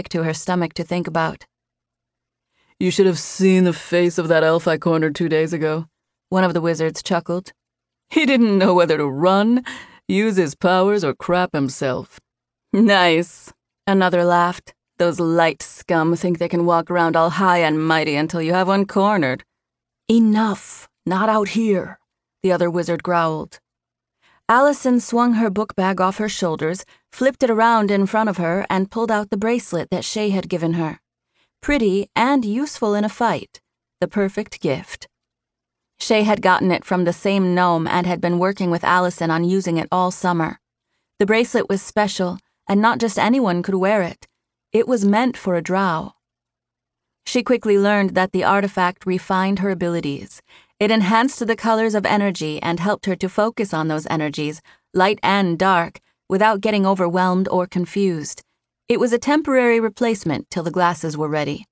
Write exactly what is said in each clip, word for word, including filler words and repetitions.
to her stomach to think about. You should have seen the face of that elf I cornered two days ago, one of the wizards chuckled. He didn't know whether to run, use his powers, or crap himself. Nice, another laughed. Those light scum think they can walk around all high and mighty until you have one cornered. Enough, not out here, the other wizard growled. Allison swung her book bag off her shoulders, flipped it around in front of her, and pulled out the bracelet that Shay had given her. Pretty and useful in a fight, the perfect gift. Shay had gotten it from the same gnome and had been working with Allison on using it all summer. The bracelet was special, and not just anyone could wear it. It was meant for a drow. She quickly learned that the artifact refined her abilities. It enhanced the colors of energy and helped her to focus on those energies, light and dark, without getting overwhelmed or confused. It was a temporary replacement till the glasses were ready.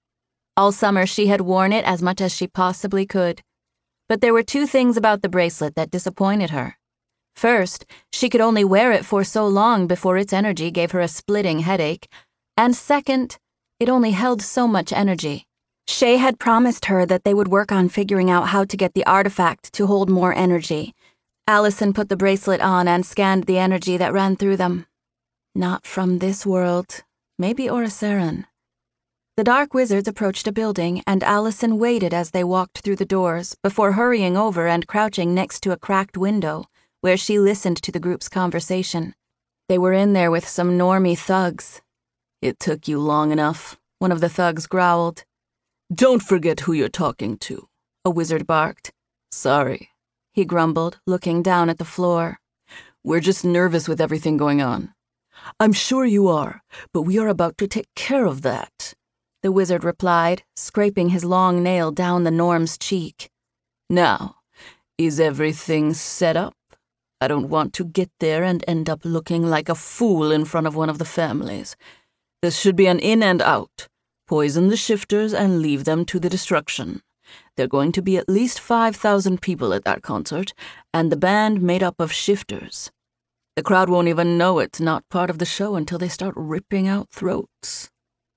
All summer she had worn it as much as she possibly could. But there were two things about the bracelet that disappointed her. First, she could only wear it for so long before its energy gave her a splitting headache. And second, it only held so much energy. Shay had promised her that they would work on figuring out how to get the artifact to hold more energy. Allison put the bracelet on and scanned the energy that ran through them. Not from this world. Maybe Orosaren. The dark wizards approached a building, and Allison waited as they walked through the doors before hurrying over and crouching next to a cracked window, where she listened to the group's conversation. They were in there with some normie thugs. It took you long enough, one of the thugs growled. Don't forget who you're talking to, a wizard barked. Sorry, he grumbled, looking down at the floor. We're just nervous with everything going on. I'm sure you are, but we are about to take care of that, the wizard replied, scraping his long nail down the gnome's cheek. Now, is everything set up? I don't want to get there and end up looking like a fool in front of one of the families. This should be an in and out. Poison the shifters and leave them to the destruction. There are going to be at least five thousand people at that concert, and the band made up of shifters. The crowd won't even know it's not part of the show until they start ripping out throats.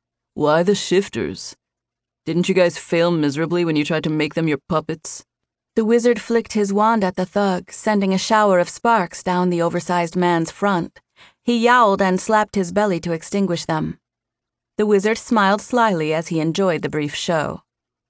Why the shifters? Didn't you guys fail miserably when you tried to make them your puppets? The wizard flicked his wand at the thug, sending a shower of sparks down the oversized man's front. He yowled and slapped his belly to extinguish them. The wizard smiled slyly as he enjoyed the brief show.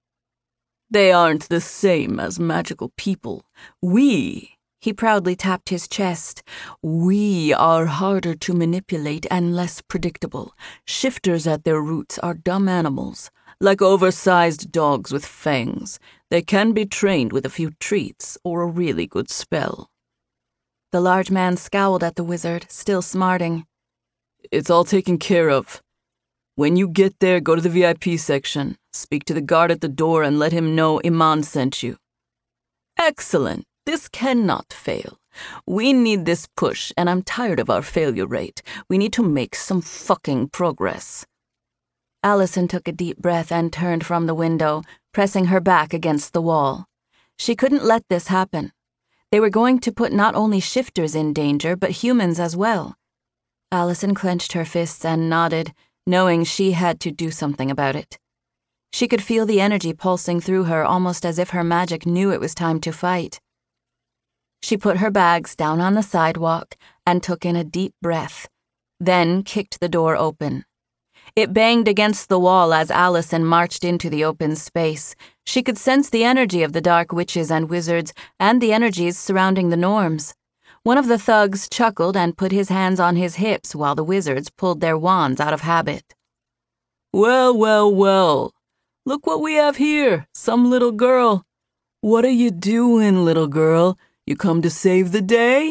They aren't the same as magical people. We, he proudly tapped his chest, we are harder to manipulate and less predictable. Shifters at their roots are dumb animals, like oversized dogs with fangs. They can be trained with a few treats or a really good spell. The large man scowled at the wizard, still smarting. It's all taken care of. When you get there, go to the V I P section, speak to the guard at the door, and let him know Iman sent you. Excellent. This cannot fail. We need this push, and I'm tired of our failure rate. We need to make some fucking progress. Allison took a deep breath and turned from the window, pressing her back against the wall. She couldn't let this happen. They were going to put not only shifters in danger, but humans as well. Allison clenched her fists and nodded, knowing she had to do something about it. She could feel the energy pulsing through her almost as if her magic knew it was time to fight. She put her bags down on the sidewalk and took in a deep breath, then kicked the door open. It banged against the wall as Allison marched into the open space. She could sense the energy of the dark witches and wizards and the energies surrounding the Norms. One of the thugs chuckled and put his hands on his hips while the wizards pulled their wands out of habit. Well, well, well. Look what we have here, some little girl. What are you doing, little girl? You come to save the day?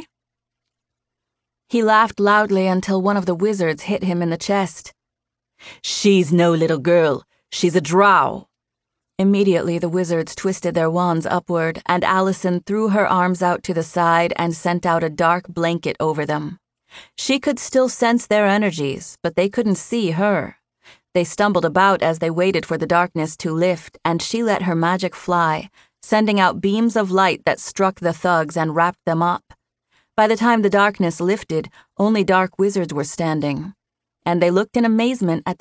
He laughed loudly until one of the wizards hit him in the chest. She's no little girl. She's a drow. Immediately, the wizards twisted their wands upward, and Allison threw her arms out to the side and sent out a dark blanket over them. She could still sense their energies, but they couldn't see her. They stumbled about as they waited for the darkness to lift, and she let her magic fly, sending out beams of light that struck the thugs and wrapped them up. By the time the darkness lifted, only dark wizards were standing, and they looked in amazement at the